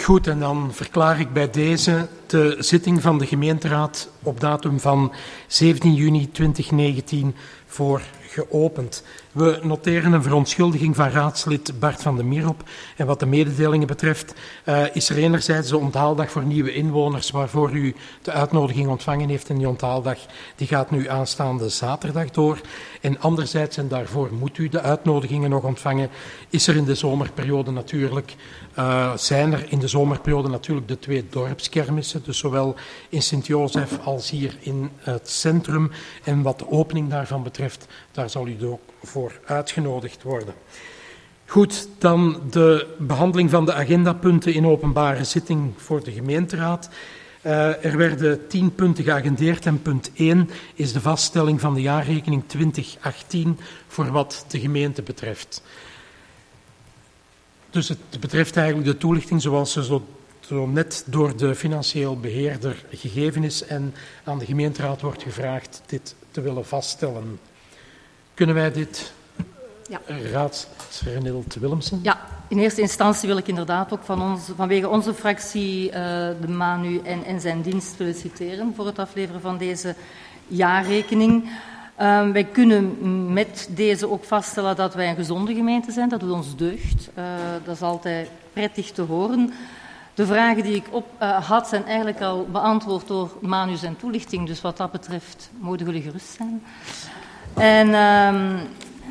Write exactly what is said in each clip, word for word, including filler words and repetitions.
Goed, en dan verklaar ik bij deze de zitting van de gemeenteraad op datum van zeventien juni tweeduizend negentien voor geopend. We noteren een verontschuldiging van raadslid Bart van den Mierop. En wat de mededelingen betreft uh, is er enerzijds de onthaaldag voor nieuwe inwoners waarvoor u de uitnodiging ontvangen heeft. En die onthaaldag die gaat nu aanstaande zaterdag door. En anderzijds, en daarvoor moet u de uitnodigingen nog ontvangen, is er in de zomerperiode natuurlijk, uh, zijn er in de zomerperiode natuurlijk de twee dorpskermissen. Dus zowel in Sint-Jozef als hier in het centrum. En wat de opening daarvan betreft, daar zal u ook voor uitgenodigd worden. Goed, dan de behandeling van de agendapunten in openbare zitting voor de gemeenteraad. Uh, er werden tien punten geagendeerd en punt één is de vaststelling van de jaarrekening twintig achttien voor wat de gemeente betreft. Dus het betreft eigenlijk de toelichting zoals ze zo, zo net door de financieel beheerder gegeven is en aan de gemeenteraad wordt gevraagd dit te willen vaststellen. Kunnen wij dit, ja. Raadslid Willemsen? Ja, in eerste instantie wil ik inderdaad ook van ons, vanwege onze fractie uh, de Manu en, en zijn dienst feliciteren voor het afleveren van deze jaarrekening. Uh, wij kunnen met deze ook vaststellen dat wij een gezonde gemeente zijn. Dat doet ons deugd. Uh, dat is altijd prettig te horen. De vragen die ik op, uh, had zijn eigenlijk al beantwoord door Manu zijn toelichting. Dus wat dat betreft mogen jullie gerust zijn. En uh,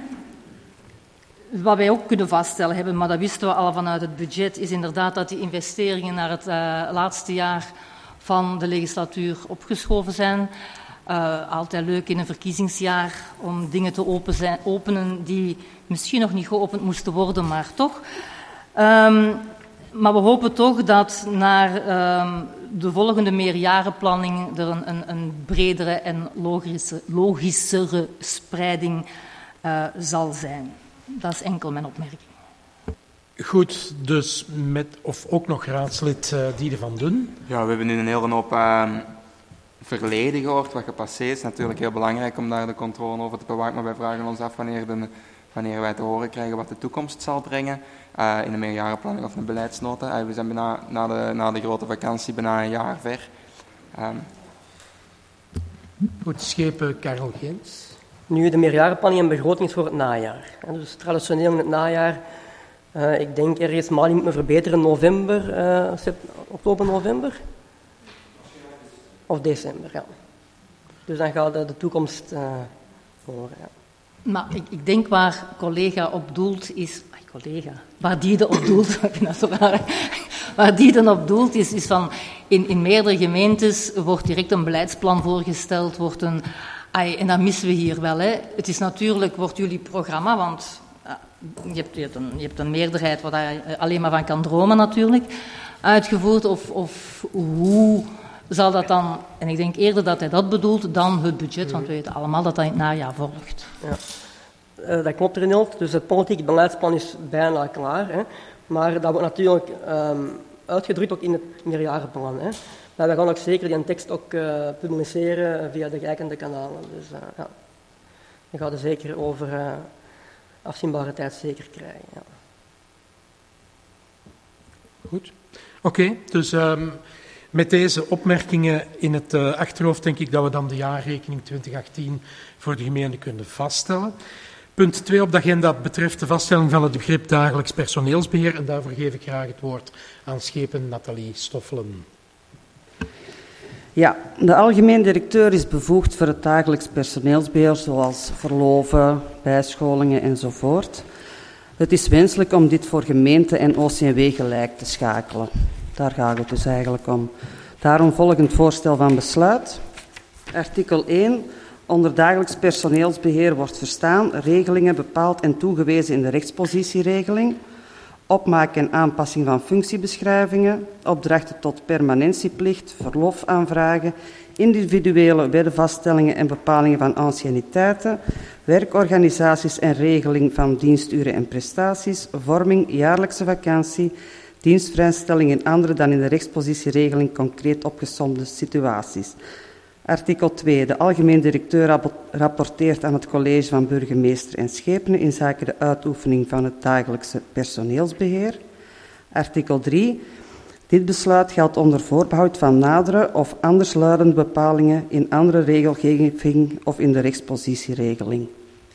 wat wij ook kunnen vaststellen hebben, maar dat wisten we al vanuit het budget, is inderdaad dat die investeringen naar het uh, laatste jaar van de legislatuur opgeschoven zijn. Uh, altijd leuk in een verkiezingsjaar om dingen te open zijn, openen die misschien nog niet geopend moesten worden, maar toch. Um, maar we hopen toch dat naar um, de volgende meerjarenplanning er een, een, een bredere en logische, logischere spreiding uh, zal zijn. Dat is enkel mijn opmerking. Goed, dus met, of ook nog raadslid uh, Diede van Dun. Ja, we hebben nu een hele hoop uh, verleden gehoord, wat gepasseerd is. Het is natuurlijk heel belangrijk om daar de controle over te bewaken, maar wij vragen ons af wanneer, de, wanneer wij te horen krijgen wat de toekomst zal brengen. Uh, in een meerjarenplanning of een beleidsnota. Uh, we zijn bijna, na, de, na de grote vakantie bijna een jaar ver. Um. Goed, schepen Karel Gens. Nu, de meerjarenplanning en begroting is voor het najaar. Dus traditioneel in het najaar, uh, ik denk ergens maling moet me verbeteren, november, uh, oktober, november? Of december, ja. Dus dan gaat de, de toekomst uh, voor, ja. Maar ik, ik denk waar collega op doelt is... Ay, collega, waar die er op doelt, ik vind dat zo raar. Waar die dan op doelt is, is van... In, in meerdere gemeentes wordt direct een beleidsplan voorgesteld, wordt een... Ay, en dat missen we hier wel, hè. Het is natuurlijk, wordt jullie programma, want uh, je, hebt, je, hebt een, je hebt een meerderheid waar je alleen maar van kan dromen natuurlijk, uitgevoerd. Of, of hoe zal dat dan... En ik denk eerder dat hij dat bedoelt dan het budget, want we weten allemaal dat dat in het najaar volgt. Ja. Uh, dat klopt, Renelt. Dus het politieke beleidsplan is bijna klaar. Hè. Maar dat wordt natuurlijk um, uitgedrukt ook in het meerjarenplan. Hè. Maar we gaan ook zeker die tekst ook uh, publiceren via de gelijkende kanalen. Dus uh, ja, we gaan er zeker over uh, afzienbare tijd zeker krijgen. Ja. Goed. Oké, okay, dus um, met deze opmerkingen in het uh, achterhoofd denk ik dat we dan de jaarrekening twintig achttien voor de gemeente kunnen vaststellen. Punt twee op de agenda betreft de vaststelling van het begrip dagelijks personeelsbeheer. En daarvoor geef ik graag het woord aan schepen Nathalie Stoffelen. Ja, de algemeen directeur is bevoegd voor het dagelijks personeelsbeheer, zoals verloven, bijscholingen enzovoort. Het is wenselijk om dit voor gemeente en O C M W gelijk te schakelen. Daar gaat het dus eigenlijk om. Daarom volgend voorstel van besluit. Artikel één. Onder dagelijks personeelsbeheer wordt verstaan regelingen bepaald en toegewezen in de rechtspositieregeling, opmaak en aanpassing van functiebeschrijvingen, opdrachten tot permanentieplicht, verlofaanvragen, individuele wettenvaststellingen en bepalingen van anciëniteiten, werkorganisaties en regeling van diensturen en prestaties, vorming, jaarlijkse vakantie, dienstvrijstelling en andere dan in de rechtspositieregeling concreet opgesomde situaties. Artikel twee. De algemeen directeur rapporteert aan het college van burgemeester en schepenen in zaken de uitoefening van het dagelijkse personeelsbeheer. Artikel drie. Dit besluit geldt onder voorbehoud van nadere of andersluidende bepalingen in andere regelgeving of in de rechtspositieregeling.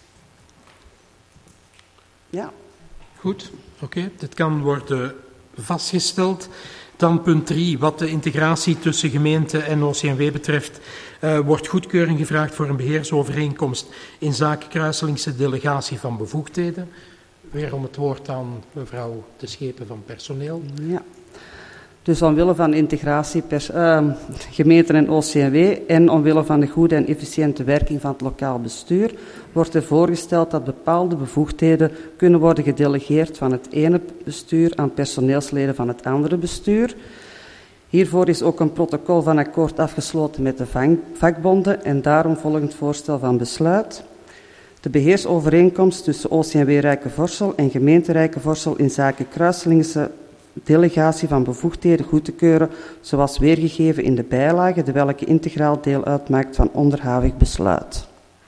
Ja. Goed, oké. Okay. Dit kan worden vastgesteld. Dan punt drie, wat de integratie tussen gemeente en O C M W betreft, uh, wordt goedkeuring gevraagd voor een beheersovereenkomst in zaken kruiselingse delegatie van bevoegdheden. Weer om het woord aan mevrouw De Schepen van personeel. Ja. Dus omwille van de integratie pers, uh, gemeenten en O C M W en omwille van de goede en efficiënte werking van het lokaal bestuur wordt er voorgesteld dat bepaalde bevoegdheden kunnen worden gedelegeerd van het ene bestuur aan personeelsleden van het andere bestuur. Hiervoor is ook een protocol van akkoord afgesloten met de vakbonden en daarom volgend voorstel van besluit. De beheersovereenkomst tussen O C M W Rijkenvorsel en gemeente Rijkenvorsel in zaken kruiselingse delegatie van bevoegdheden goed te keuren, zoals weergegeven in de bijlage, de welke integraal deel uitmaakt van onderhavig besluit.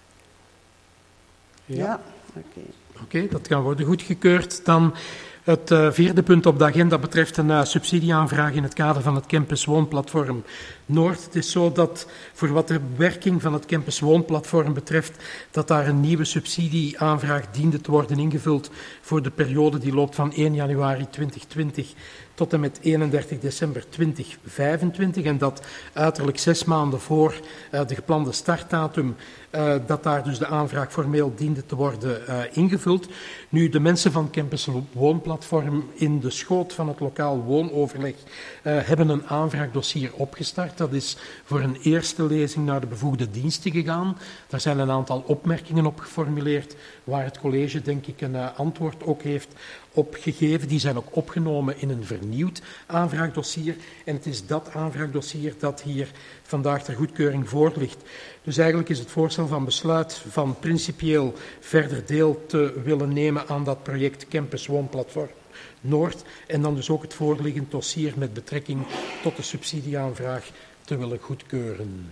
Ja, ja. oké. Okay. Oké, okay, dat kan worden goedgekeurd. Dan het uh, vierde punt op de agenda betreft een uh, subsidieaanvraag in het kader van het Campus Woonplatform Noord. Het is zo dat voor wat de werking van het Campus Woonplatform betreft, dat daar een nieuwe subsidieaanvraag diende te worden ingevuld voor de periode die loopt van één januari tweeduizend twintig tot en met eenendertig december tweeduizend vijfentwintig en dat uiterlijk zes maanden voor uh, de geplande startdatum, uh, dat daar dus de aanvraag formeel diende te worden uh, ingevuld. Nu, de mensen van Campus Woonplatform in de schoot van het lokaal woonoverleg uh, hebben een aanvraagdossier opgestart. Dat is voor een eerste lezing naar de bevoegde diensten gegaan. Daar zijn een aantal opmerkingen op geformuleerd, waar het college denk ik een uh, antwoord ook heeft op gegeven. Die zijn ook opgenomen in een vernieuwd aanvraagdossier. En het is dat aanvraagdossier dat hier vandaag ter goedkeuring voor ligt. Dus eigenlijk is het voorstel van besluit van principieel verder deel te willen nemen aan dat project Campus Woonplatform Noord. En dan dus ook het voorliggend dossier met betrekking tot de subsidieaanvraag te willen goedkeuren.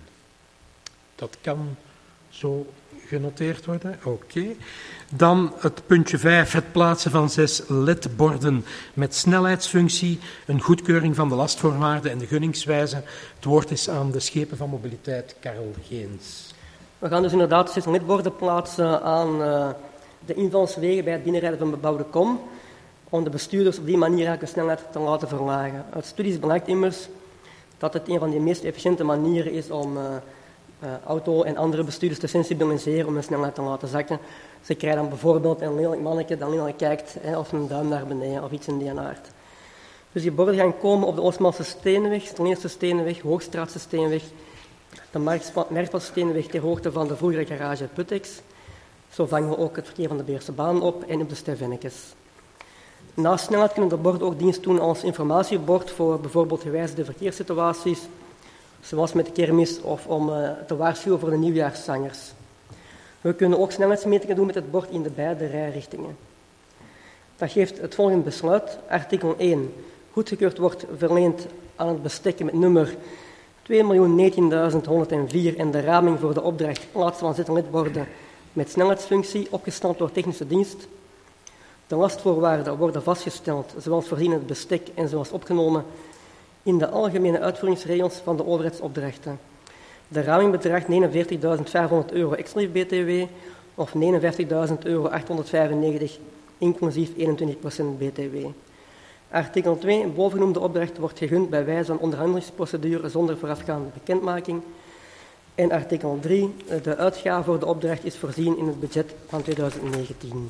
Dat kan zo genoteerd worden. Oké. Okay. Dan het puntje vijf, het plaatsen van zes L E D-borden met snelheidsfunctie, een goedkeuring van de lastvoorwaarden en de gunningswijze. Het woord is aan de Schepen van Mobiliteit, Karel Geens. We gaan dus inderdaad zes L E D-borden plaatsen aan uh, de invalswegen bij het binnenrijden van bebouwde kom, om de bestuurders op die manier eigenlijk de snelheid te laten verlagen. Uit studies blijkt immers dat het een van de meest efficiënte manieren is om uh, uh, auto- en andere bestuurders te sensibiliseren om de snelheid te laten zakken. Ze krijgen dan bijvoorbeeld een lelijk mannetje dat alleen al kijkt hè, of een duim naar beneden of iets in die aard. Dus die borden gaan komen op de Oostmaarse Steenweg, Steense Steenweg, Hoogstraatse Steenweg, de Merksplatse Steenweg ter hoogte van de vroegere garage Putex. Zo vangen we ook het verkeer van de Beerse baan op en op de Stevennekes. Naast snelheid kunnen de borden ook dienst doen als informatiebord voor bijvoorbeeld gewijzigde verkeerssituaties, zoals met de kermis of om uh, te waarschuwen voor de nieuwjaarszangers. We kunnen ook snelheidsmetingen doen met het bord in de beide rijrichtingen. Dat geeft het volgende besluit. Artikel één. Goedgekeurd wordt verleend aan het bestek met nummer twee miljoen negentienduizend honderdvier en de raming voor de opdracht plaatsen van zet-en-let-borden met snelheidsfunctie opgesteld door technische dienst. De lastvoorwaarden worden vastgesteld, zoals voorzien in het bestek en zoals opgenomen in de algemene uitvoeringsregels van de overheidsopdrachten. De raming bedraagt negenenveertigduizend vijfhonderd euro exclusief B T W of negenenvijftigduizend euro achthonderdvijfennegentig inclusief eenentwintig procent B T W. Artikel twee. Bovengenoemde opdracht wordt gegund bij wijze van onderhandelingsprocedure zonder voorafgaande bekendmaking. En artikel drie. De uitgave voor de opdracht is voorzien in het budget van tweeduizend negentien.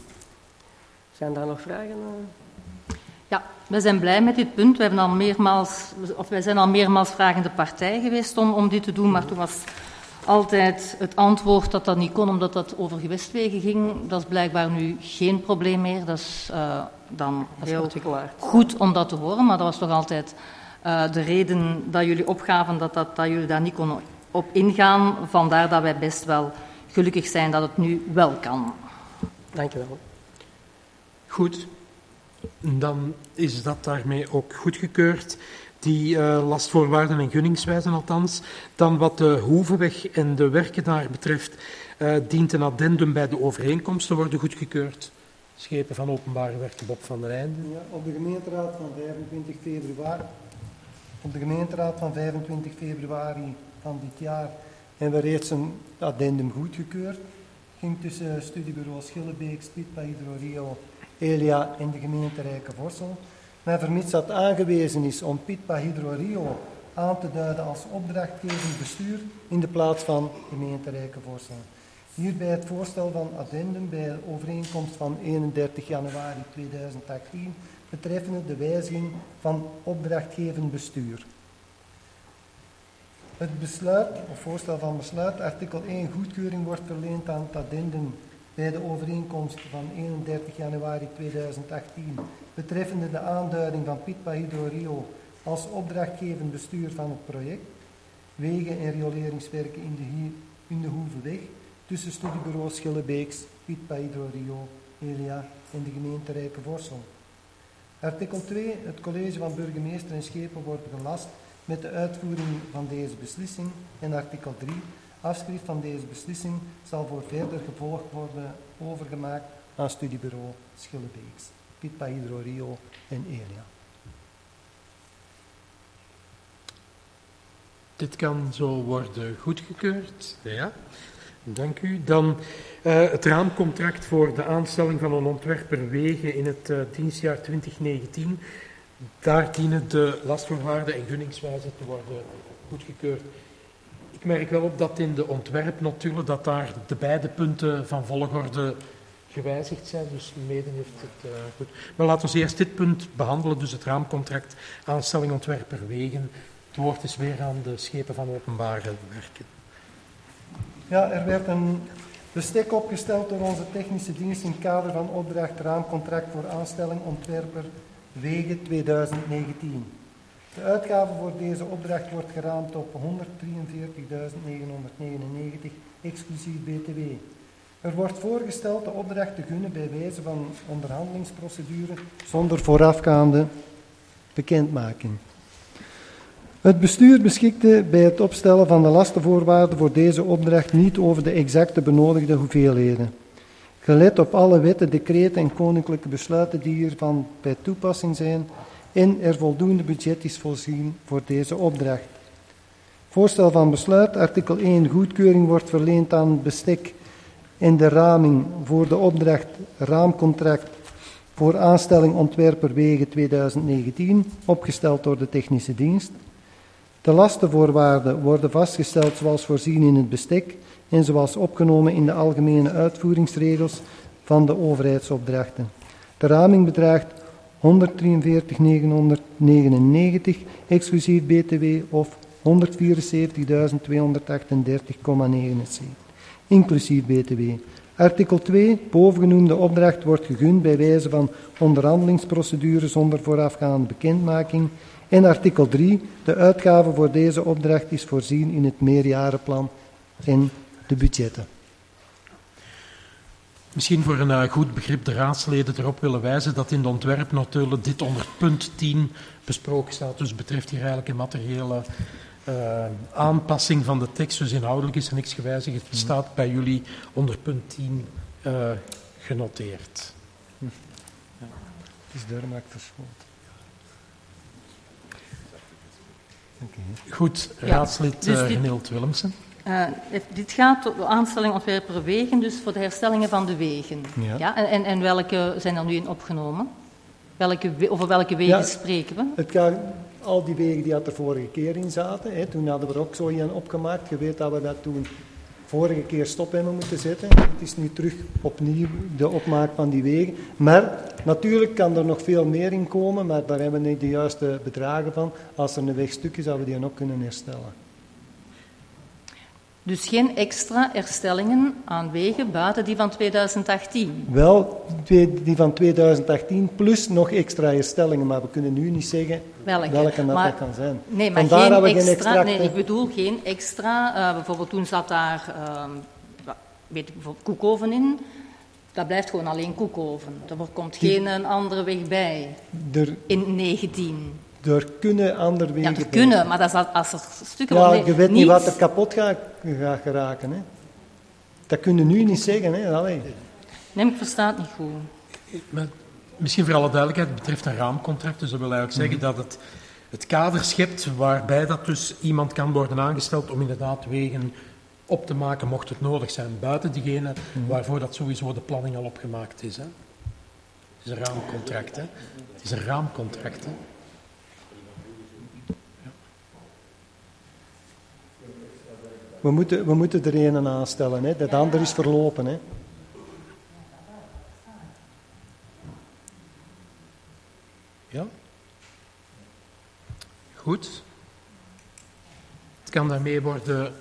Zijn daar nog vragen? Ja, we zijn blij met dit punt. We hebben al meermaals, of wij zijn al meermaals vragende partij geweest om, om dit te doen, maar toen was altijd het antwoord dat dat niet kon, omdat dat over gewestwegen ging. Dat is blijkbaar nu geen probleem meer. Dat is uh, dan heel goed om dat te horen, maar dat was toch altijd uh, de reden dat jullie opgaven dat, dat, dat jullie daar niet konden op ingaan. Vandaar dat wij best wel gelukkig zijn dat het nu wel kan. Dank je wel. Goed. Dan is dat daarmee ook goedgekeurd. Die uh, lastvoorwaarden en gunningswijzen althans. Dan wat de Hoevenweg en de werken daar betreft, uh, dient een addendum bij de overeenkomst te worden goedgekeurd. Schepen van Openbare Werken, Bob van der Einde. Ja, op de gemeenteraad van vijfentwintig februari Op de gemeenteraad van vijfentwintig februari van dit jaar hebben we reeds een addendum goedgekeurd. Het ging tussen studiebureau Schillebeek, Spitpa Hydro-Rio, Elia en de gemeente Rijkenvorsel. Maar vermits dat aangewezen is om Pitpa Hydro-Rio aan te duiden als opdrachtgevend bestuur in de plaats van gemeente Rijkenvorsel. Hierbij het voorstel van addendum bij de overeenkomst van eenendertig januari tweeduizend achttien betreffende de wijziging van opdrachtgevend bestuur. Het besluit, of voorstel van besluit, artikel één, goedkeuring wordt verleend aan het addendum bij de overeenkomst van eenendertig januari tweeduizend achttien betreffende de aanduiding van Pitpa Hydro-Rio als opdrachtgevend bestuur van het project, wegen en rioleringswerken in de, in de Hoeveweg, tussen studiebureau Schillebeeks, Pitpa Hydro-Rio, Elia en de gemeente Rijkenvorsel. Artikel twee. Het college van burgemeester en schepen wordt gelast met de uitvoering van deze beslissing. En artikel drie. Afschrift van deze beslissing zal voor verder gevolg worden overgemaakt aan studiebureau Schillebeeks, Pitpa Hydro-Rio en Elia. Dit kan zo worden goedgekeurd. Ja, dank u. Dan uh, het raamcontract voor de aanstelling van een ontwerper wegen in het uh, dienstjaar twintig negentien. Daar dienen de lastvoorwaarden en gunningswijzen te worden goedgekeurd. Ik merk wel op dat in de ontwerpnotulen dat daar de beide punten van volgorde gewijzigd zijn, dus mede heeft het uh, goed. Maar laten we eerst dit punt behandelen, dus het raamcontract aanstelling ontwerper wegen. Het woord is weer aan de schepen van openbare werken. Ja, er werd een bestek opgesteld door onze technische dienst in het kader van opdracht raamcontract voor aanstelling ontwerper wegen tweeduizend negentien. De uitgave voor deze opdracht wordt geraamd op honderddrieënveertigduizend negenhonderdnegenennegentig exclusief B T W. Er wordt voorgesteld de opdracht te gunnen bij wijze van onderhandelingsprocedure zonder voorafgaande bekendmaking. Het bestuur beschikte bij het opstellen van de lastenvoorwaarden voor deze opdracht niet over de exacte benodigde hoeveelheden. Gelet op alle wetten, decreten en koninklijke besluiten die hiervan bij toepassing zijn en er voldoende budget is voorzien voor deze opdracht. Voorstel van besluit, artikel één, goedkeuring wordt verleend aan het bestek en de raming voor de opdracht raamcontract voor aanstelling ontwerper wegen tweeduizend negentien, opgesteld door de technische dienst. De lastenvoorwaarden worden vastgesteld zoals voorzien in het bestek en zoals opgenomen in de algemene uitvoeringsregels van de overheidsopdrachten. De raming bedraagt honderddrieënveertig negenhonderdnegenennegentig exclusief B T W of honderdvierenzeventigduizend tweehonderdachtendertig komma negenenzeventig inclusief B T W. Artikel twee. Bovengenoemde opdracht wordt gegund bij wijze van onderhandelingsprocedure zonder voorafgaande bekendmaking. En artikel drie. De uitgave voor deze opdracht is voorzien in het meerjarenplan en de budgetten. Misschien voor een uh, goed begrip de raadsleden erop willen wijzen dat in de ontwerpnotulen dit onder punt tien besproken staat. Dus betreft hier eigenlijk een materiële uh, aanpassing van de tekst. Dus inhoudelijk is er niks gewijzigd. Het staat bij jullie onder punt tien uh, genoteerd. Ja. Het is dermaak verschoten. Okay. Goed, raadslid ja, dus uh, Genild Willemsen. Uh, dit gaat om de aanstelling ontwerper wegen, dus voor de herstellingen van de wegen. Ja. Ja, en, en welke zijn er nu in opgenomen? Welke, over welke wegen ja, spreken we? Het gaat, al die wegen die er de vorige keer in zaten, hè, toen hadden we er ook zo een opgemaakt. Je weet dat we dat toen vorige keer stop hebben moeten zetten. Het is nu terug opnieuw de opmaak van die wegen. Maar natuurlijk kan er nog veel meer in komen, maar daar hebben we niet de juiste bedragen van. Als er een wegstuk is, zouden we die ook kunnen herstellen. Dus geen extra herstellingen aan wegen buiten die van tweeduizend achttien? Wel, die van tweeduizend achttien plus nog extra herstellingen, maar we kunnen nu niet zeggen welke, welke dat, dat kan zijn. Nee, maar Vandaar geen extra, geen extra... Nee, ik bedoel geen extra. Uh, bijvoorbeeld toen zat daar, uh, weet ik, bijvoorbeeld Koekoven in. Dat blijft gewoon alleen Koekoven. Er komt geen een andere weg bij er, in negentien. Er kunnen andere wegen Ja, er kunnen, bij. Maar dat is als er stukken... Ja, nee, je weet niet, niet wat er kapot gaat, gaat geraken. Hè. Dat kun je nu niet zeggen. Hè. Allee. Nee, ik versta het niet goed. Maar misschien voor alle duidelijkheid, het betreft een raamcontract. Dus dat wil eigenlijk zeggen mm-hmm. dat het het kader schept waarbij dat dus iemand kan worden aangesteld om inderdaad wegen op te maken, mocht het nodig zijn, buiten diegene waarvoor dat sowieso de planning al opgemaakt is. Hè. Het is een raamcontract. Hè. Het is een raamcontract. Hè. Ja. We moeten, we moeten er een aanstellen, hè. Dat andere is verlopen. Hè. Ja. Goed. Het kan daarmee worden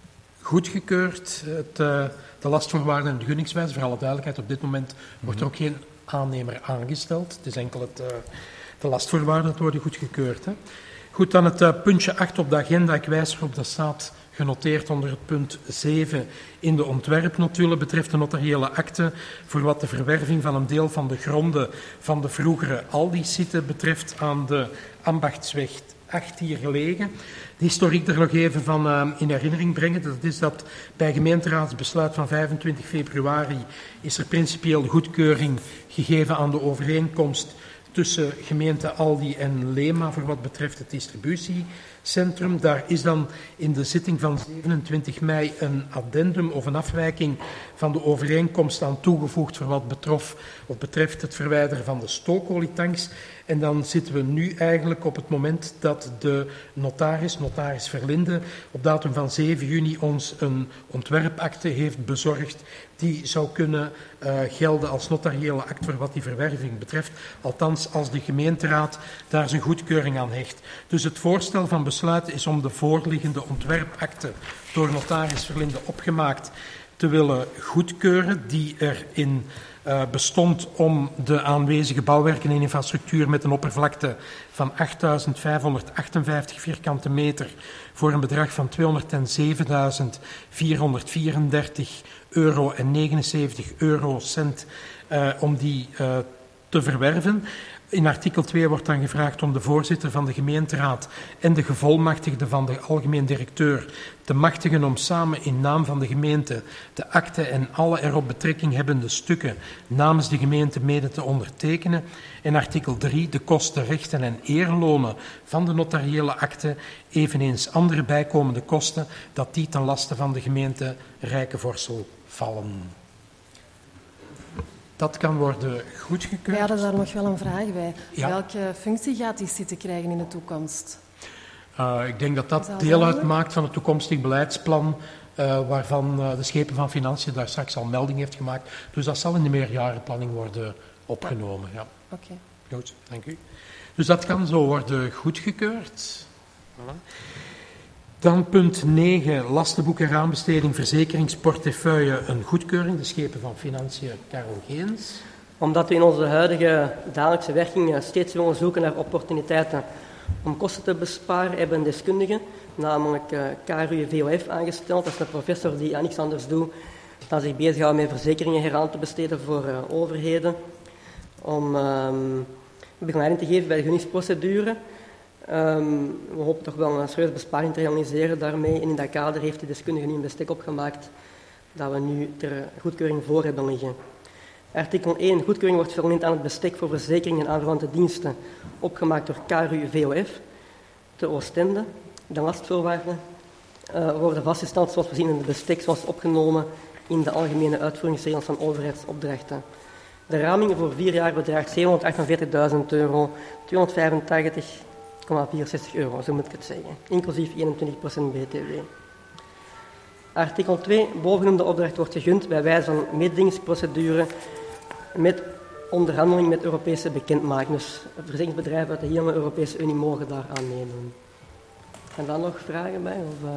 goedgekeurd. Het, uh, de lastvoorwaarden en de gunningswijze, voor alle duidelijkheid, op dit moment wordt er ook geen aannemer aangesteld. Het is enkel het, uh, de lastvoorwaarden dat worden goedgekeurd. Hè. Goed, dan het uh, puntje acht op de agenda. Ik wijs erop, dat staat genoteerd onder het punt zeven in de ontwerpnotulen, betreft de notariële akte voor wat de verwerving van een deel van de gronden van de vroegere Aldi-site betreft aan de Ambachtsweg acht hier gelegen. De historiek er nog even van uh, in herinnering brengen. Dat is dat bij gemeenteraadsbesluit van vijfentwintig februari is er principieel goedkeuring gegeven aan de overeenkomst tussen gemeente Aldi en Lema voor wat betreft het distributiecentrum. Daar is dan in de zitting van zevenentwintig mei een addendum of een afwijking van de overeenkomst aan toegevoegd voor wat betrof of betreft het verwijderen van de stookolietanks. En dan zitten we nu eigenlijk op het moment dat de notaris, notaris Verlinde, op datum van zeven juni ons een ontwerpakte heeft bezorgd die zou kunnen uh, gelden als notariële akte voor wat die verwerving betreft, althans als de gemeenteraad daar zijn goedkeuring aan hecht. Dus het voorstel van besluit is om de voorliggende ontwerpakte door notaris Verlinde opgemaakt te willen goedkeuren, die erin uh, bestond om de aanwezige bouwwerken en infrastructuur met een oppervlakte van achtduizend vijfhonderdachtenvijftig vierkante meter voor een bedrag van tweehonderdzevenduizend vierhonderdvierendertig euro en negenenzeventig eurocent uh, om die uh, te verwerven. In artikel twee wordt dan gevraagd om de voorzitter van de gemeenteraad en de gevolmachtigde van de algemeen directeur te machtigen om samen in naam van de gemeente de akte en alle erop betrekking hebbende stukken namens de gemeente mede te ondertekenen. En artikel drie, de kosten, rechten en eerlonen van de notariële akte, eveneens andere bijkomende kosten, dat die ten laste van de gemeente Rijkenvorsel vallen. Dat kan worden goedgekeurd. We hadden daar nog wel een vraag bij. Ja. Welke functie gaat die site krijgen in de toekomst? Uh, ik denk dat dat dat deel duidelijk? uitmaakt van het toekomstig beleidsplan, uh, waarvan uh, de schepen van Financiën daar straks al melding heeft gemaakt. Dus dat zal in de meerjarenplanning worden opgenomen. Ja. Oké. Okay. Goed, dank u. Dus dat kan zo worden goedgekeurd. Voilà. Dan punt negen, lastenboek en raambesteding, verzekeringsportefeuille, een goedkeuring. De schepen van Financiën, Karel Geens. Omdat we in onze huidige dagelijkse werking steeds willen zoeken naar opportuniteiten om kosten te besparen, hebben een deskundige, namelijk uh, K R U V O F, aangesteld. Dat is een professor die aan niks anders doet dan zich bezighoudt met verzekeringen heraan te besteden voor uh, overheden, om um, begeleiding te geven bij de gunningsprocedure. Um, we hopen toch wel een serieuze besparing te realiseren daarmee. En in dat kader heeft de deskundige nu een bestek opgemaakt dat we nu ter goedkeuring voor hebben liggen. Artikel één. Goedkeuring wordt verleend aan het bestek voor verzekeringen en aanverwante diensten, opgemaakt door K R U V O F te Oostende. De lastvoorwaarden uh, worden vastgesteld zoals voorzien in het bestek, zoals opgenomen in de algemene uitvoeringsregels van overheidsopdrachten. De raming voor vier jaar bedraagt zevenhonderdachtenveertigduizend euro, tweehonderdvijfentachtig komma vierenzestig euro, zo moet ik het zeggen, inclusief eenentwintig procent B T W. Artikel twee. Bovengenoemde opdracht wordt gegund bij wijze van mededingingsprocedure met onderhandeling met Europese bekendmaking. Dus verzekeringsbedrijven uit de hele Europese Unie mogen daar aan meedoen. En dan nog vragen bij? Of, uh...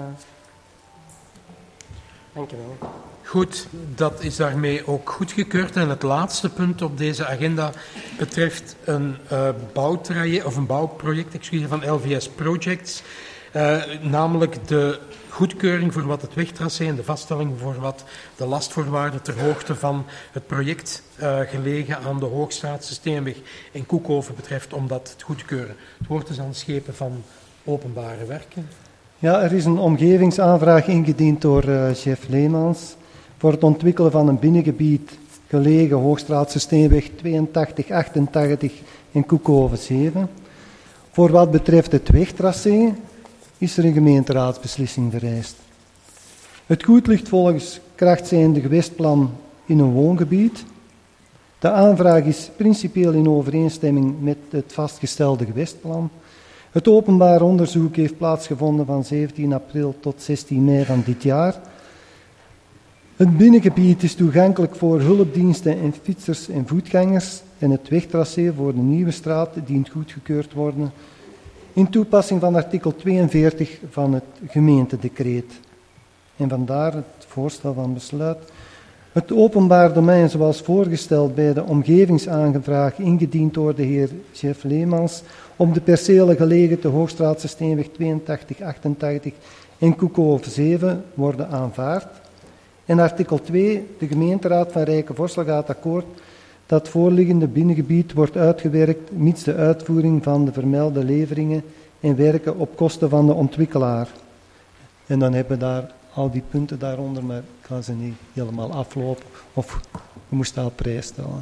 Dank je wel. Goed, dat is daarmee ook goedgekeurd. En het laatste punt op deze agenda betreft een uh, bouwtraject of een bouwproject, excuseer, van L V S Projects, uh, namelijk de goedkeuring voor wat het wegtracé en de vaststelling voor wat de lastvoorwaarden ter hoogte van het project uh, gelegen aan de Hoogstraatse Steenweg en Koekhoven betreft, om dat te goedkeuren. Het woord is aan de schepen van openbare werken. Ja, er is een omgevingsaanvraag ingediend door uh, chef Leemans voor het ontwikkelen van een binnengebied gelegen Hoogstraatse Steenweg tweeëntachtig achtentachtig en Koekhoven zeven. Voor wat betreft het wegtracé is er een gemeenteraadsbeslissing vereist. Het goed ligt volgens krachtzijnde gewestplan in een woongebied. De aanvraag is principieel in overeenstemming met het vastgestelde gewestplan. Het openbaar onderzoek heeft plaatsgevonden van zeventien april tot zestien mei van dit jaar. Het binnengebied is toegankelijk voor hulpdiensten en fietsers en voetgangers en het wegtracé voor de nieuwe straat dient goedgekeurd worden in toepassing van artikel tweeënveertig van het gemeentedecreet. En vandaar het voorstel van besluit. Het openbaar domein zoals voorgesteld bij de omgevingsaangevraag ingediend door de heer Jeff Leemans op de percelen gelegen te Hoogstraatse Steenweg tweeëntachtig achtentachtig en Koekhoven zeven worden aanvaard. En artikel twee, de gemeenteraad van Rijkenvorsel gaat akkoord dat het voorliggende binnengebied wordt uitgewerkt mits de uitvoering van de vermelde leveringen en werken op kosten van de ontwikkelaar. En dan hebben we daar al die punten daaronder, maar ik ga ze niet helemaal aflopen of we moesten al prijs stellen.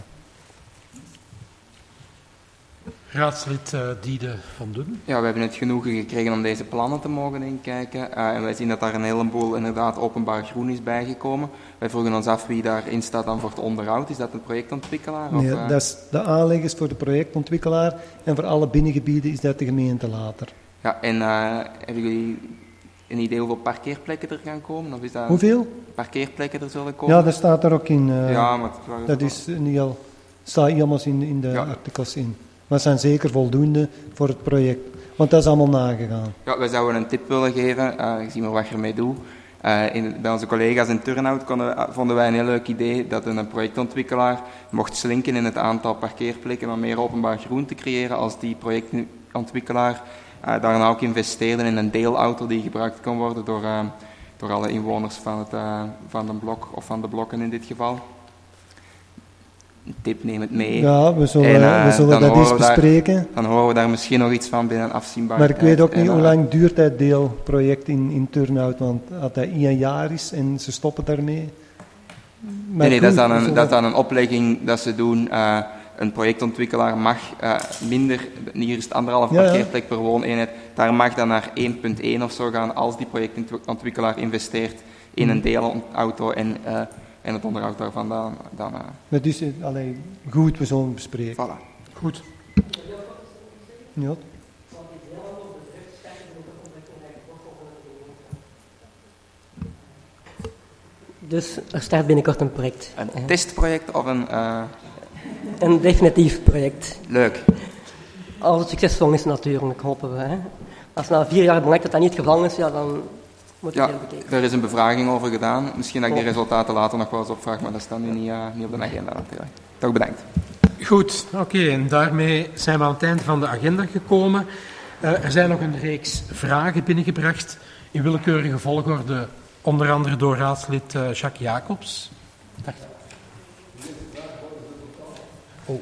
Raadslid uh, Diede van Doen. Ja, we hebben het genoegen gekregen om deze plannen te mogen inkijken. Uh, en wij zien dat daar een heleboel inderdaad openbaar groen is bijgekomen. Wij vroegen ons af wie daarin staat dan voor het onderhoud. Is dat een projectontwikkelaar? Nee, of, uh... dat is de aanleg is voor de projectontwikkelaar en voor alle binnengebieden is dat de gemeente later. Ja, en uh, hebben jullie een idee hoeveel parkeerplekken er gaan komen? Of is dat Hoeveel? Parkeerplekken er zullen komen? Ja, dat staat er ook in. Uh, ja, maar het dat is niet al, staat helemaal in, in de ja. artikels in. Maar zijn zeker voldoende voor het project. Want dat is allemaal nagegaan. Ja, wij zouden een tip willen geven, uh, gezien we wat je ermee doet. Uh, in, bij onze collega's in Turnhout konden, uh, vonden wij een heel leuk idee dat een projectontwikkelaar mocht slinken in het aantal parkeerplekken om meer openbaar groen te creëren als die projectontwikkelaar uh, daarna ook investeerde in een deelauto die gebruikt kon worden door, uh, door alle inwoners van, het, uh, van een blok of van de blokken in dit geval. Een tip, neem het mee. Ja, we zullen, en, uh, we zullen dat eens bespreken. Daar, dan horen we daar misschien nog iets van binnen afzienbaar. Maar ik weet ook niet en, uh, hoe lang duurt dat deelproject in, in Turnhout, want als dat één jaar is en ze stoppen daarmee. Maar nee, nee, goed, dat, is dan een, zullen... dat is dan een oplegging dat ze doen. Uh, een projectontwikkelaar mag uh, minder, hier is het anderhalf ja, parkeerplek ja. per wooneenheid, daar mag dan naar één punt één of zo gaan als die projectontwikkelaar investeert in een deelauto en, uh, en het onderhoud daarvan dan... dan uh... Maar dus, allee, goed, we zullen bespreken. Voilà. Goed. Ja. Dus er start binnenkort een project. Een ja. testproject of een... Uh... Een definitief project. Leuk. Als het succesvol is natuurlijk, hopen we. Hè. Als na vier jaar blijkt dat dat niet het geval is, ja, dan moet het ja, heel bekeken. er is een bevraging over gedaan. Misschien dat ik de resultaten later nog wel eens opvraag, maar dat staat nu niet, uh, niet op de agenda natuurlijk. Toch bedankt. Goed, oké. Okay, en daarmee zijn we aan het einde van de agenda gekomen. Uh, er zijn nog een reeks vragen binnengebracht in willekeurige volgorde, onder andere door raadslid uh, Jacques Jacobs. Dag. Oh.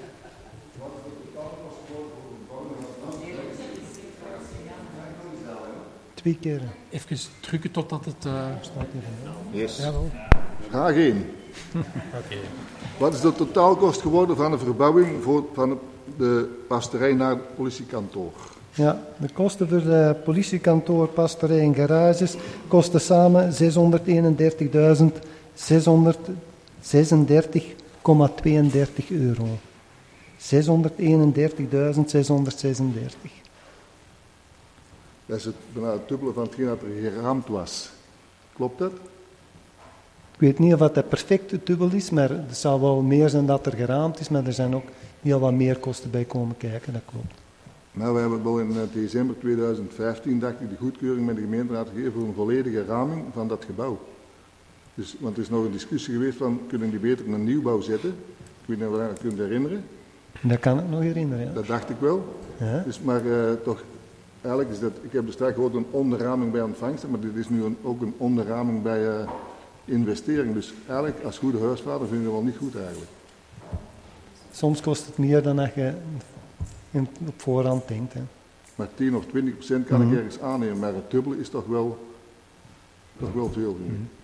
Twee keer. Even drukken totdat het... Uh, staat hier. Yes. Jawel. Vraag één. Okay. Wat is de totaalkost geworden van de verbouwing voor, van de pasterij naar het politiekantoor? Ja, de kosten voor de politiekantoor, pasterij en garages kosten samen zeshonderdeenendertigduizend zeshonderdzesendertig komma tweeëndertig euro. zeshonderdeenendertigduizend zeshonderdzesendertig. Dat is het bijna het dubbele van hetgeen dat er geraamd was. Klopt dat? Ik weet niet of dat perfect het dubbel is, maar het zou wel meer zijn dat er geraamd is, maar er zijn ook heel wat meer kosten bij komen kijken, dat klopt. Nou, we hebben wel in december tweeduizend vijftien, dacht ik, de goedkeuring met de gemeenteraad gegeven voor een volledige raming van dat gebouw. Dus, want er is nog een discussie geweest van, kunnen die beter een nieuwbouw zetten? Ik weet niet of je dat kunt herinneren. Dat kan ik nog herinneren, ja. Dat dacht ik wel. Ja. Dus, maar uh, toch, eigenlijk is dat, ik heb dus straks gehoord een onderraming bij ontvangsten, maar dit is nu een, ook een onderraming bij uh, investering. Dus eigenlijk, als goede huisvader vind ik dat wel niet goed eigenlijk. Soms kost het meer dan dat je op voorhand denkt. Hè. Maar tien of twintig procent kan mm-hmm. ik ergens aannemen, maar het dubbele is toch wel, toch wel veel. Vind ik. Mm-hmm.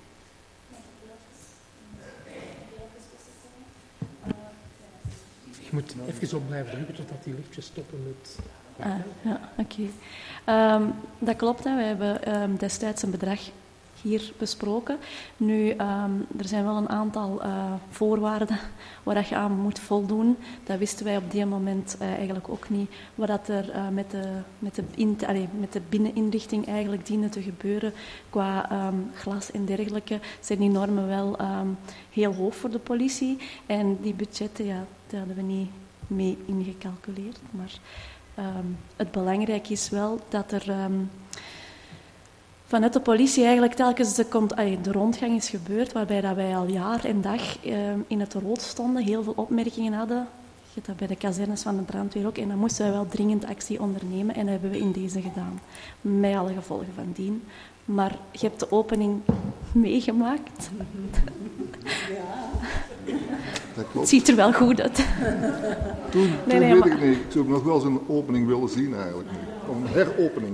Je moet even op blijven drukken totdat die lichtjes stoppen met... Ah, ja, oké. Okay. Um, dat klopt, hè. We hebben um, destijds een bedrag hier besproken. Nu, um, er zijn wel een aantal uh, voorwaarden waar je aan moet voldoen. Dat wisten wij op die moment uh, eigenlijk ook niet. Wat dat er uh, met, de, met, de in, allee, met de binneninrichting eigenlijk diende te gebeuren qua um, glas en dergelijke, zijn die normen wel um, heel hoog voor de politie. En die budgetten, ja, daar hadden we niet mee ingecalculeerd. Maar um, het belangrijke is wel dat er Um, vanuit de politie eigenlijk telkens de, de rondgang is gebeurd, waarbij dat wij al jaar en dag eh, in het rood stonden, heel veel opmerkingen hadden. Je hebt dat bij de kazernes van de brandweer ook. En dan moesten wij wel dringend actie ondernemen en dat hebben we in deze gedaan. Met alle gevolgen van dien. Maar je hebt de opening meegemaakt. Ja. Dat klopt. Het ziet er wel goed uit. Toen, toen nee, nee, weet maar... ik niet. Ik zou nog wel eens een opening willen zien eigenlijk. Een heropening.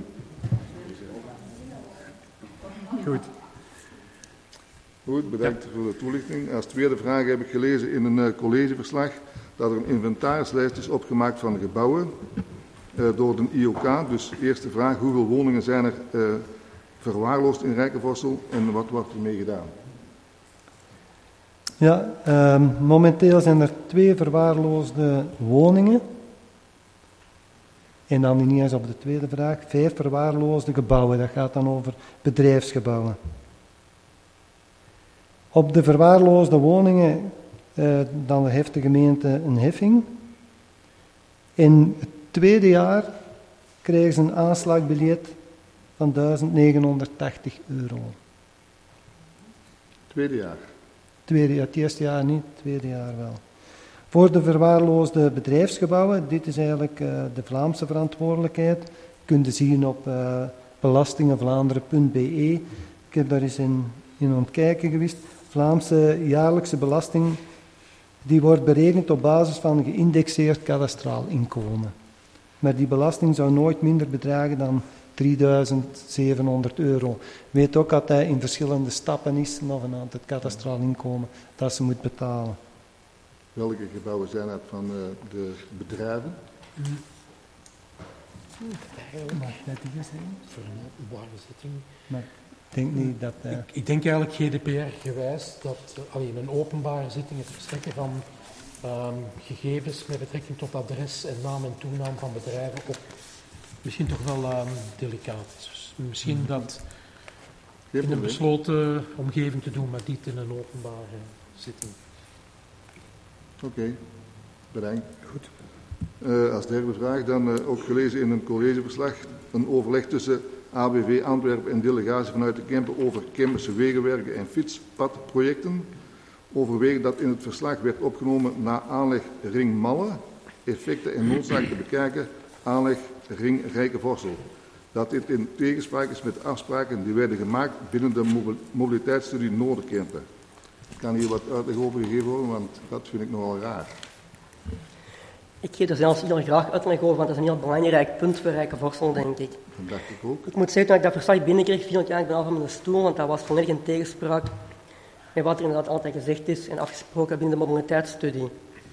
Goed. Goed, bedankt ja. voor de toelichting. Als tweede vraag heb ik gelezen in een uh, collegeverslag dat er een inventarislijst is opgemaakt van de gebouwen uh, door de I O K. Dus eerste vraag, hoeveel woningen zijn er uh, verwaarloosd in Rijkenvorsel en wat wordt ermee gedaan? Ja, um, momenteel zijn er twee verwaarloosde woningen. En dan niet eens op de tweede vraag, vijf verwaarloosde gebouwen. Dat gaat dan over bedrijfsgebouwen. Op de verwaarloosde woningen, eh, dan heeft de gemeente een heffing. In het tweede jaar krijgen ze een aanslagbiljet van duizend negenhonderdtachtig euro. Tweede jaar? Tweede jaar, het eerste jaar niet, het tweede jaar wel. Voor de verwaarloosde bedrijfsgebouwen, dit is eigenlijk uh, de Vlaamse verantwoordelijkheid. Kun je zien op uh, belastingenvlaanderen punt b e. Ik heb daar eens in, in ontkijken geweest. Vlaamse jaarlijkse belasting, die wordt berekend op basis van geïndexeerd kadastraal inkomen. Maar die belasting zou nooit minder bedragen dan drieduizend zevenhonderd euro. Weet ook dat hij in verschillende stappen is, nog een aantal kadastraal inkomen, dat ze moet betalen. Welke gebouwen zijn dat van uh, de bedrijven? Mm. Eigenlijk mag net hier zijn. Voor een openbare zitting. Maar ik denk niet dat... Uh... Ik, ik denk eigenlijk G D P R-gewijs dat uh, alleen een openbare zitting het verstrekken van um, gegevens met betrekking tot adres en naam en toenaam van bedrijven ook misschien toch wel um, delicaat is. Dus misschien mm. dat Geen in een besloten omgeving te doen, maar niet in een openbare zitting. Oké, okay. Bedankt. Goed. Uh, als derde vraag dan uh, ook gelezen in een collegeverslag een overleg tussen A B V Antwerpen en delegatie vanuit de Kempen over Kempense wegenwerken en fietspadprojecten. Overwegen dat in het verslag werd opgenomen na aanleg Ring Malle, effecten en noodzaak te bekijken, aanleg Ring Rijkenvorsel. Dat dit in tegenspraak is met afspraken die werden gemaakt binnen de mobiliteitsstudie Noorderkempen. Ik kan hier wat uitleg over gegeven worden, want dat vind ik nogal raar. Ik geef er zelfs hier graag uitleg over, want dat is een heel belangrijk punt voor Rijkenvorsel, denk ik. Dat dacht ik ook. Ik moet zeggen, dat ik dat verslag binnenkreeg, viel ik eigenlijk al van mijn stoel, want dat was volledig in tegenspraak met wat er inderdaad altijd gezegd is en afgesproken binnen de mobiliteitsstudie.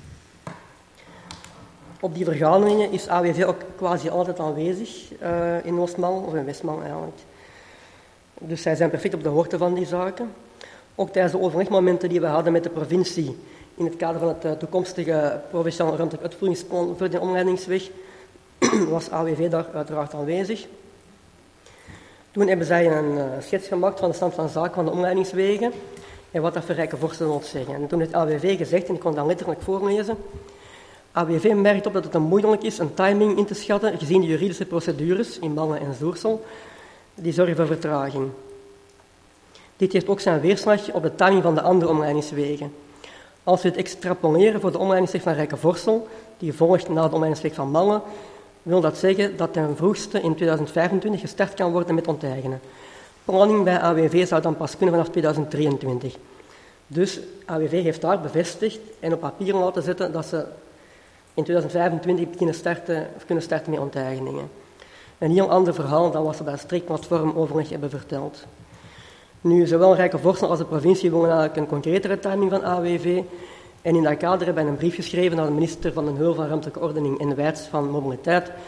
Op die vergaderingen is A W V ook quasi altijd aanwezig uh, in Oostmal, of in Westmal eigenlijk. Dus zij zijn perfect op de hoogte van die zaken. Ook tijdens de overlegmomenten die we hadden met de provincie in het kader van het uh, toekomstige provinciaal ruimtelijk uitvoeringsplan voor de omleidingsweg was A W V daar uiteraard aanwezig. Toen hebben zij een uh, schets gemaakt van de stand van zaken van de omleidingswegen en wat dat voor Rijkenvorsel wil zeggen. En toen heeft A W V gezegd, en ik kon dat letterlijk voorlezen, A W V merkt op dat het moeilijk is een timing in te schatten gezien de juridische procedures in Malle en Zoersel die zorgen voor vertraging. Dit heeft ook zijn weerslag op de timing van de andere omleidingswegen. Als we het extrapoleren voor de omleidingsweg van Rijkenvorsel, die volgt na de omleidingsweg van Malle, wil dat zeggen dat ten vroegste in tweeduizend vijfentwintig gestart kan worden met onteigenen. Planning bij A W V zou dan pas kunnen vanaf tweeduizend drieëntwintig. Dus A W V heeft daar bevestigd en op papier laten zetten dat ze in tweeduizend vijfentwintig beginnen starten, of kunnen starten met onteigeningen. Een heel ander verhaal dan wat ze bij het streekplatformoverleg hebben verteld. Nu, zowel Rijkenvorsel als de provincie willen eigenlijk een concretere timing van A W V. En in dat kader hebben wij een brief geschreven naar de minister van de Heul van Ruimtelijke Ordening en Wijds van Mobiliteit,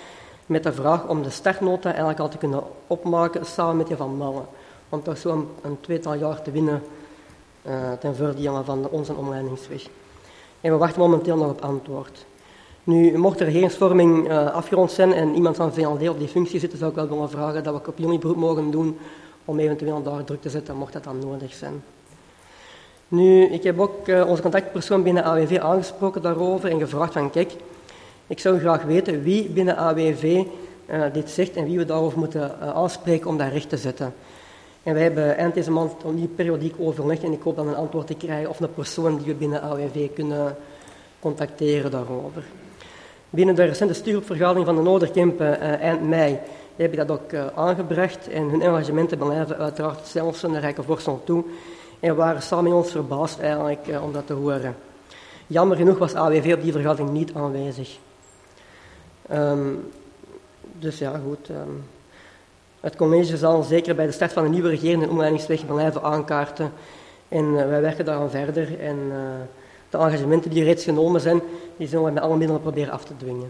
met de vraag om de startnota eigenlijk al te kunnen opmaken samen met die van Malle. Om toch zo'n een tweetal jaar te winnen uh, ten voordele van onze omleidingsweg. En we wachten momenteel nog op antwoord. Nu, mocht de regeringsvorming uh, afgerond zijn en iemand van V L D op die functie zitten, zou ik wel willen vragen dat we op jullie beroep mogen doen om eventueel daar druk te zetten, mocht dat dan nodig zijn. Nu, ik heb ook uh, onze contactpersoon binnen A W V aangesproken daarover en gevraagd van, kijk, ik zou graag weten wie binnen A W V uh, dit zegt en wie we daarover moeten uh, aanspreken om dat recht te zetten. En wij hebben eind deze maand opnieuw periodiek overleg en ik hoop dan een antwoord te krijgen of een persoon die we binnen A W V kunnen contacteren daarover. Binnen de recente stuurgroepvergadering van de Noorderkempen uh, eind mei heb ik dat ook uh, aangebracht en hun engagementen blijven uiteraard zelfs een rijke voorstel toe en we waren samen met ons verbaasd eigenlijk uh, om dat te horen. Jammer genoeg was A W V op die vergadering niet aanwezig. Um, dus ja, goed. Um, het college zal zeker bij de start van de nieuwe regering de omleidingsweg blijven aankaarten en uh, wij werken daaraan verder en uh, de engagementen die reeds genomen zijn, die zullen we met alle middelen proberen af te dwingen.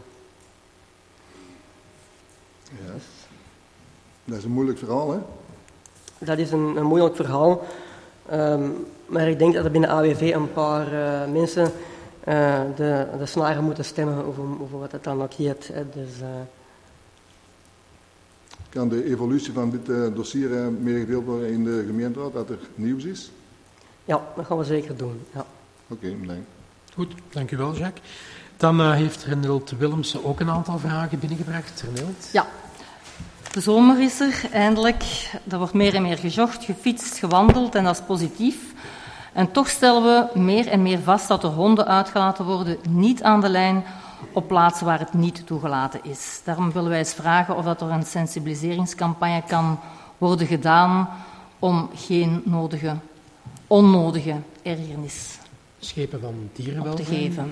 Ja. Dat is een moeilijk verhaal, hè? Dat is een, een moeilijk verhaal. Um, maar ik denk dat er binnen A W V een paar uh, mensen uh, de, de snaren moeten stemmen over, over wat het dan ook heet. Hè. Dus, uh... Kan de evolutie van dit uh, dossier uh, meegedeeld worden in de gemeenteraad, dat er nieuws is? Ja, dat gaan we zeker doen. Ja. Oké, okay, bedankt. Goed, dank u wel, Jacques. Dan uh, heeft Renult Willemsen ook een aantal vragen binnengebracht. Renult? Ja. De zomer is er, eindelijk. Er wordt meer en meer gejogd, gefietst, gewandeld en dat is positief. En toch stellen we meer en meer vast dat de honden uitgelaten worden, niet aan de lijn, op plaatsen waar het niet toegelaten is. Daarom willen wij eens vragen of dat er een sensibiliseringscampagne kan worden gedaan om geen nodige, onnodige ergernis Schepen van op dierenwelzijn te geven.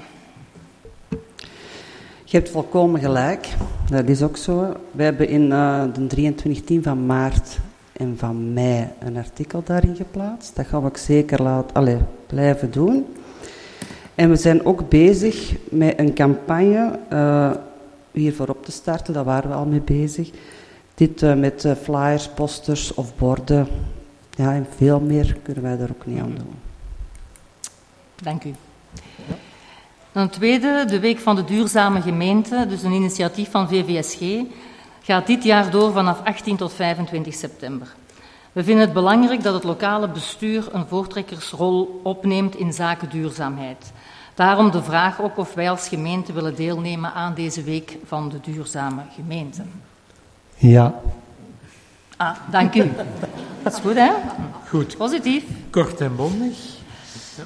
Je hebt volkomen gelijk, dat is ook zo. We hebben in uh, de drieëntwintig tien van maart en van mei een artikel daarin geplaatst. Dat gaan we ook zeker laten, allez, blijven doen. En we zijn ook bezig met een campagne uh, hiervoor op te starten, daar waren we al mee bezig. Dit uh, met uh, flyers, posters of borden. Ja, en veel meer kunnen wij daar ook niet aan doen. Dank u. Dan tweede, de Week van de Duurzame Gemeente, dus een initiatief van V V S G, gaat dit jaar door vanaf achttien tot vijfentwintig september. We vinden het belangrijk dat het lokale bestuur een voortrekkersrol opneemt in zaken duurzaamheid. Daarom de vraag ook of wij als gemeente willen deelnemen aan deze Week van de Duurzame Gemeente. Ja. Ah, dank u. Dat is goed, hè? Goed. Positief. Kort en bondig. Ja.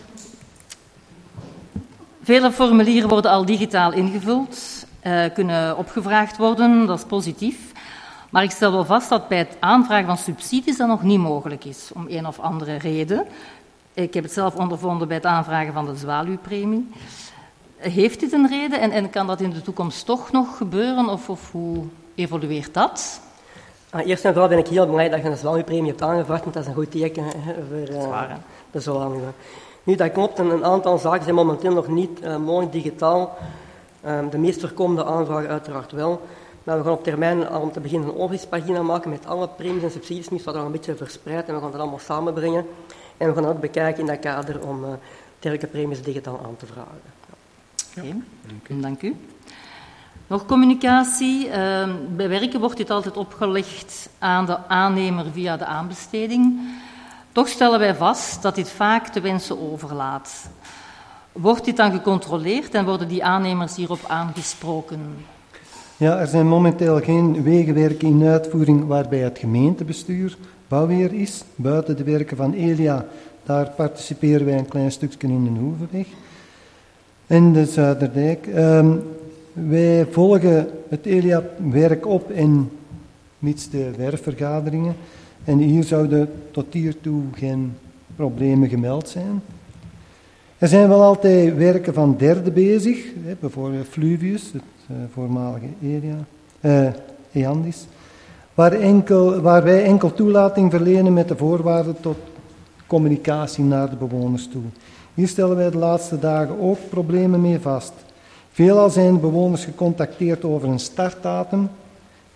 Vele formulieren worden al digitaal ingevuld, uh, kunnen opgevraagd worden, dat is positief. Maar ik stel wel vast dat bij het aanvragen van subsidies dat nog niet mogelijk is, om een of andere reden. Ik heb het zelf ondervonden bij het aanvragen van de zwaluwpremie. Heeft dit een reden en, en kan dat in de toekomst toch nog gebeuren, of, of hoe evolueert dat? Ah, eerst en vooral ben ik heel blij dat je een zwaluwpremie hebt aangevraagd, want dat is een goed teken hè, voor uh, waar, hè? de zwaluwen. Nu, dat klopt, en een aantal zaken zijn momenteel nog niet uh, mogelijk digitaal. Uh, de meest voorkomende aanvragen uiteraard wel. Maar we gaan op termijn al om te beginnen een overzichtspagina maken met alle premies en subsidies, niet, wat er een beetje verspreid en we gaan dat allemaal samenbrengen. En we gaan ook bekijken in dat kader om uh, dergelijke premies digitaal aan te vragen. Oké, okay. dank, dank u. Nog communicatie. Uh, bij werken wordt dit altijd opgelegd aan de aannemer via de aanbesteding. Toch stellen wij vast dat dit vaak te wensen overlaat. Wordt dit dan gecontroleerd en worden die aannemers hierop aangesproken? Ja, er zijn momenteel geen wegenwerken in uitvoering waarbij het gemeentebestuur bouwheer is. Buiten de werken van Elia, daar participeren wij een klein stukje in de Hoevenweg. En de Zuiderdijk. Um, wij volgen het Elia-werk op en mits de werfvergaderingen. En hier zouden tot hiertoe geen problemen gemeld zijn. Er zijn wel altijd werken van derden bezig, hè, bijvoorbeeld Fluvius, het uh, voormalige Elia, uh, Eandis, waar, enkel, waar wij enkel toelating verlenen met de voorwaarden tot communicatie naar de bewoners toe. Hier stellen wij de laatste dagen ook problemen mee vast. Veelal zijn de bewoners gecontacteerd over een startdatum,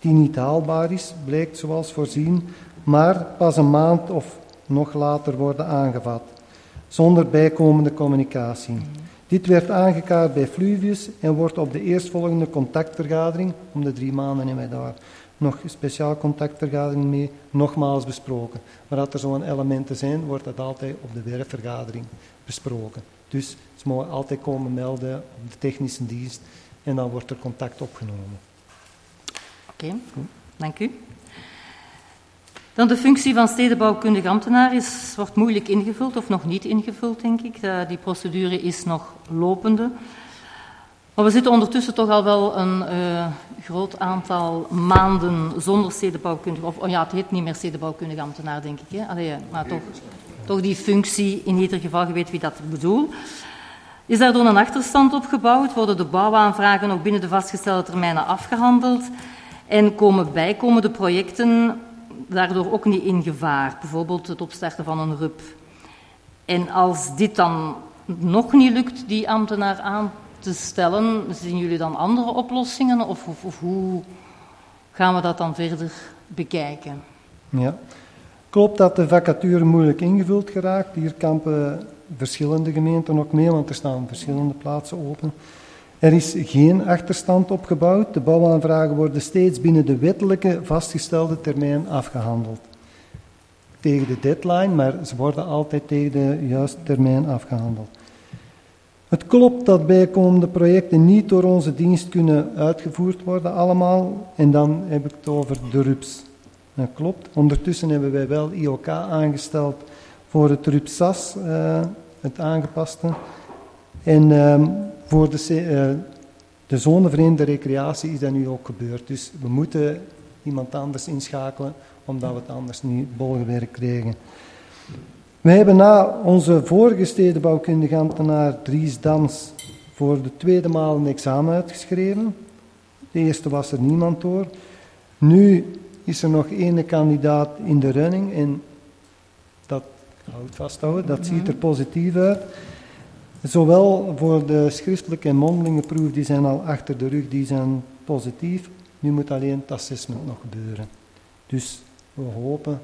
die niet haalbaar is, blijkt zoals voorzien, maar pas een maand of nog later worden aangevat, zonder bijkomende communicatie. Dit werd aangekaart bij Fluvius en wordt op de eerstvolgende contactvergadering, om de drie maanden hebben wij daar nog een speciaal contactvergadering mee, nogmaals besproken. Maar dat er zo'n elementen zijn, wordt dat altijd op de werfvergadering besproken. Dus ze mogen altijd komen melden op de technische dienst en dan wordt er contact opgenomen. Oké, okay, dank u. Dan de functie van stedenbouwkundig ambtenaar is, wordt moeilijk ingevuld of nog niet ingevuld, denk ik. Uh, die procedure is nog lopende. Maar we zitten ondertussen toch al wel een uh, groot aantal maanden zonder stedenbouwkundig, of oh ja, het heet niet meer stedenbouwkundig ambtenaar, denk ik. Hè? Allee, maar toch, toch die functie, in ieder geval, je weet wie dat bedoelt. Is daardoor een achterstand opgebouwd? Worden de bouwaanvragen nog binnen de vastgestelde termijnen afgehandeld? En komen bijkomende projecten daardoor ook niet in gevaar? Bijvoorbeeld het opstarten van een R U P. En als dit dan nog niet lukt, die ambtenaar aan te stellen, zien jullie dan andere oplossingen? Of, of, of hoe gaan we dat dan verder bekijken? Ja, klopt dat de vacature moeilijk ingevuld geraakt. Hier kampen verschillende gemeenten ook mee, want er staan verschillende plaatsen open. Er is geen achterstand opgebouwd. De bouwaanvragen worden steeds binnen de wettelijke vastgestelde termijn afgehandeld. Tegen de deadline, maar ze worden altijd tegen de juiste termijn afgehandeld. Het klopt dat bijkomende projecten niet door onze dienst kunnen uitgevoerd worden allemaal. En dan heb ik het over de R U P's. Dat klopt. Ondertussen hebben wij wel I O K aangesteld voor het R U P S A S, uh, het aangepaste. En uh, voor de, uh, de zoneverenigde recreatie is dat nu ook gebeurd. Dus we moeten iemand anders inschakelen, omdat we het anders niet bolgewerk krijgen. We hebben na onze vorige stedenbouwkundige ambtenaar Dries Dans voor de tweede maal een examen uitgeschreven. De eerste was er niemand door. Nu is er nog één kandidaat in de running en dat houdt vasthouden, dat ziet er positief uit. Zowel voor de schriftelijke en mondelinge proef, die zijn al achter de rug, die zijn positief. Nu moet alleen het assessment nog gebeuren. Dus we hopen...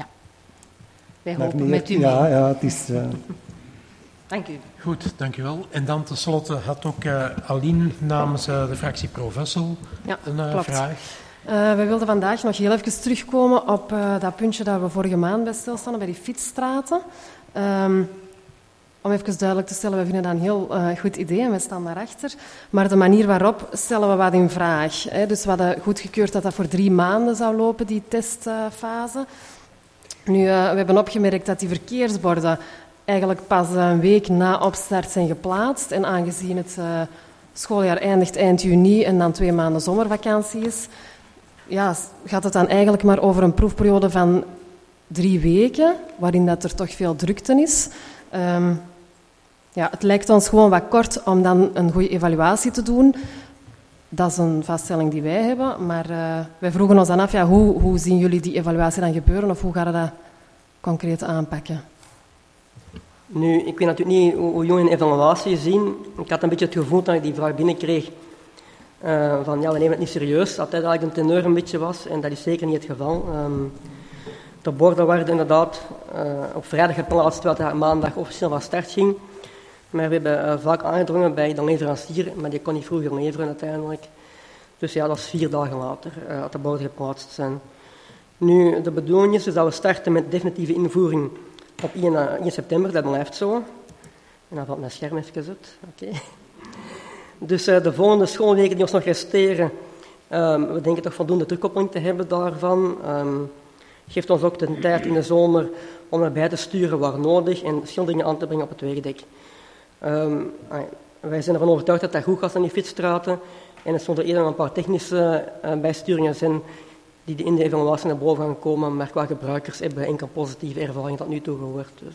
Wij hopen meer, met u mee. Ja, ja, het is... Uh... Dank u. Goed, dank u wel. En dan tenslotte had ook uh, Aline namens uh, de fractie Pro-Vessel ja, een uh, vraag. Uh, we wilden vandaag nog heel even terugkomen op uh, dat puntje dat we vorige maand bij stilstonden, bij die fietsstraten. Um, om even duidelijk te stellen, we vinden dat een heel uh, goed idee en we staan daarachter. Maar de manier waarop stellen we wat in vraag. Hè. Dus we hadden goedgekeurd dat dat voor drie maanden zou lopen, die testfase. Uh, Nu, uh, we hebben opgemerkt dat die verkeersborden eigenlijk pas een week na opstart zijn geplaatst. En aangezien het uh, schooljaar eindigt eind juni en dan twee maanden zomervakantie is, ja, gaat het dan eigenlijk maar over een proefperiode van drie weken, waarin dat er toch veel drukte is. Um, ja, het lijkt ons gewoon wat kort om dan een goede evaluatie te doen. Dat is een vaststelling die wij hebben, maar uh, wij vroegen ons dan af, ja, hoe, hoe zien jullie die evaluatie dan gebeuren of hoe gaan we dat concreet aanpakken? Nu, ik weet natuurlijk niet hoe, hoe jullie een evaluatie zien. Ik had een beetje het gevoel dat ik die vraag binnenkreeg uh, van ja, we nemen het niet serieus, dat dat eigenlijk een teneur een beetje was en dat is zeker niet het geval. Um, de borden werden inderdaad uh, op vrijdag geplaatst, terwijl het maandag officieel van start ging. Maar we hebben uh, vaak aangedrongen bij de leverancier, maar die kon niet vroeger leveren uiteindelijk. Dus ja, dat is vier dagen later uh, dat de borden geplaatst zijn. Nu, de bedoeling is dus dat we starten met definitieve invoering op één september, dat blijft zo. En dan valt mijn scherm even uit. Okay. Dus uh, de volgende schoolweken die ons nog resteren, um, we denken toch voldoende terugkoppeling te hebben daarvan. Um, geeft ons ook de tijd in de zomer om erbij te sturen waar nodig en schilderingen aan te brengen op het wegdek. Um, wij zijn ervan overtuigd dat dat goed gaat aan die fietsstraten. En er zullen eerder een paar technische uh, bijsturingen zijn die in de evaluatie naar boven gaan komen. Maar qua gebruikers hebben we enkel positieve ervaringen tot nu toe gehoord. Dus,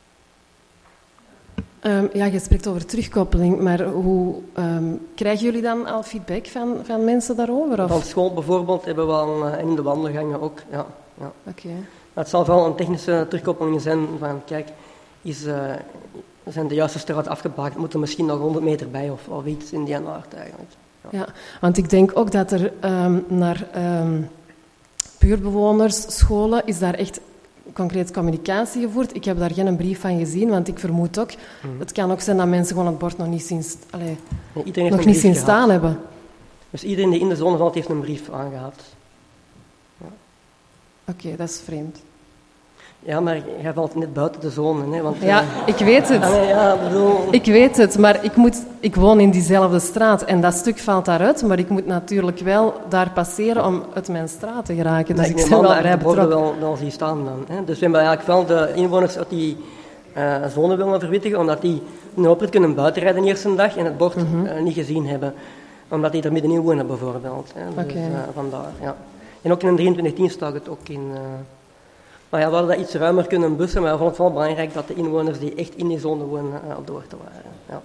uh... um, ja, je spreekt over terugkoppeling, maar hoe um, krijgen jullie dan al feedback van, van mensen daarover? Of? Van school bijvoorbeeld hebben we al uh, in de wandelgangen ook. Ja, ja. Okay. Het zal wel een technische terugkoppeling zijn van kijk, is... Uh, zijn de juiste straat afgebakend, moeten misschien nog honderd meter bij of, of iets in die aard eigenlijk. Ja, want ik denk ook dat er um, naar um, buurtbewonersscholen is daar echt concreet communicatie gevoerd. Ik heb daar geen brief van gezien, want ik vermoed ook... Mm. Het kan ook zijn dat mensen gewoon het bord nog niet zien, allee, ja, nog niet zien staan hebben. Dus iedereen die in de zone valt, heeft een brief aangehad. Ja. Oké, okay, dat is vreemd. Ja, maar jij valt net buiten de zone. Hè, want, ja, uh, ik weet het. Allee, ja, bedoel... Ik weet het, maar ik, moet, ik woon in diezelfde straat en dat stuk valt daaruit, maar ik moet natuurlijk wel daar passeren om uit mijn straat te geraken. Dus ik, ik ben wel vrij betrokken. wel, wel zien staan dan. Hè. Dus we hebben eigenlijk wel de inwoners uit die uh, zone willen verwittigen, omdat die een oprit kunnen buitenrijden de eerste dag en het bord mm-hmm. uh, niet gezien hebben. Omdat die er middenin wonen bijvoorbeeld. Hè. Dus, okay. uh, vandaar, ja. En ook in een drieëntwintig tien staat het ook in... Uh, Maar ja, we hadden dat iets ruimer kunnen bussen, maar we vonden het wel belangrijk dat de inwoners die echt in die zone wonen uh, op de hoogte waren. Ja.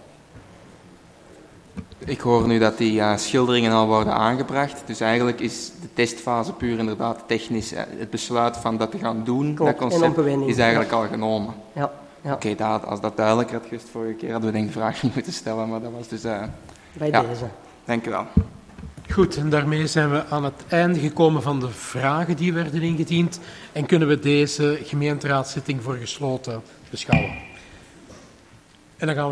Ik hoor nu dat die uh, schilderingen al worden aangebracht, dus eigenlijk is de testfase puur inderdaad technisch. Het besluit van dat te gaan doen, Klopt, dat concept, is eigenlijk ja. al genomen. Ja. Ja. Oké, okay, als dat duidelijk had geweest vorige keer, hadden we denk ik de vraag niet moeten stellen, maar dat was dus... Uh, Bij ja. deze. Dank u wel. Goed, en daarmee zijn we aan het einde gekomen van de vragen die werden ingediend en kunnen we deze gemeenteraadszitting voor gesloten beschouwen. En dan gaan we